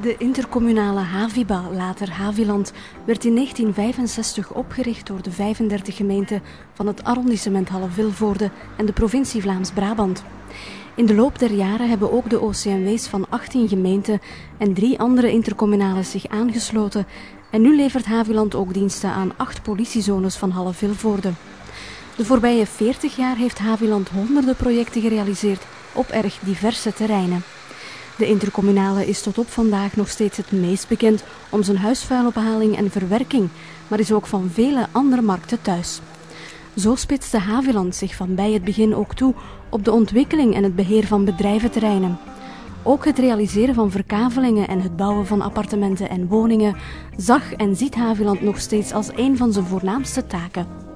De intercommunale Haviba, later Haviland, werd in 1965 opgericht door de 35 gemeenten van het arrondissement Halle-Vilvoorde en de provincie Vlaams-Brabant. In de loop der jaren hebben ook de OCMW's van 18 gemeenten en 3 andere intercommunales zich aangesloten en nu levert Haviland ook diensten aan 8 politiezones van Halle-Vilvoorde. De voorbije 40 jaar heeft Haviland honderden projecten gerealiseerd op erg diverse terreinen. De intercommunale is tot op vandaag nog steeds het meest bekend om zijn huisvuilophaling en verwerking, maar is ook van vele andere markten thuis. Zo spitste Haviland zich van bij het begin ook toe op de ontwikkeling en het beheer van bedrijventerreinen. Ook het realiseren van verkavelingen en het bouwen van appartementen en woningen zag en ziet Haviland nog steeds als een van zijn voornaamste taken.